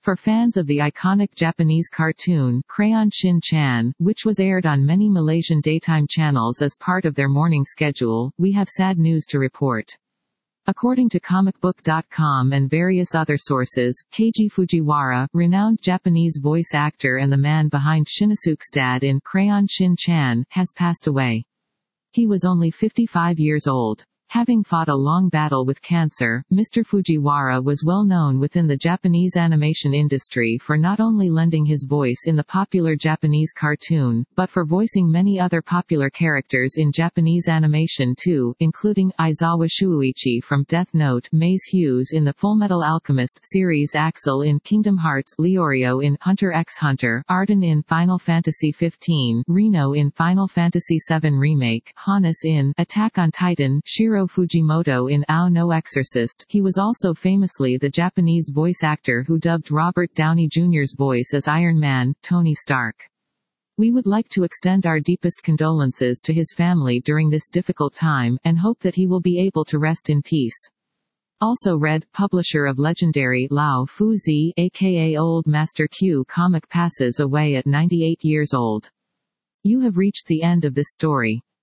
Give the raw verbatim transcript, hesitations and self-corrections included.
For fans of the iconic Japanese cartoon, Crayon Shin-chan, which was aired on many Malaysian daytime channels as part of their morning schedule, we have sad news to report. According to comic book dot com and various other sources, Keiji Fujiwara, renowned Japanese voice actor and the man behind Shinosuke's dad in Crayon Shin-chan, has passed away. He was only fifty-five years old. Having fought a long battle with cancer, Mister Fujiwara was well known within the Japanese animation industry for not only lending his voice in the popular Japanese cartoon, but for voicing many other popular characters in Japanese animation too, including Aizawa Shuichi from Death Note, Maze Hughes in the Fullmetal Alchemist series, Axel in Kingdom Hearts, Leorio in Hunter x Hunter, Arden in Final Fantasy fifteen, Reno in Final Fantasy seven Remake, Hannes in Attack on Titan, Shiro Fujimoto in Ao no Exorcist. He was also famously the Japanese voice actor who dubbed Robert Downey Junior's voice as Iron Man, Tony Stark. We would like to extend our deepest condolences to his family during this difficult time, and hope that he will be able to rest in peace. Also read, publisher of legendary Lao Fuzi, aka Old Master Q comic, passes away at ninety-eight years old. You have reached the end of this story.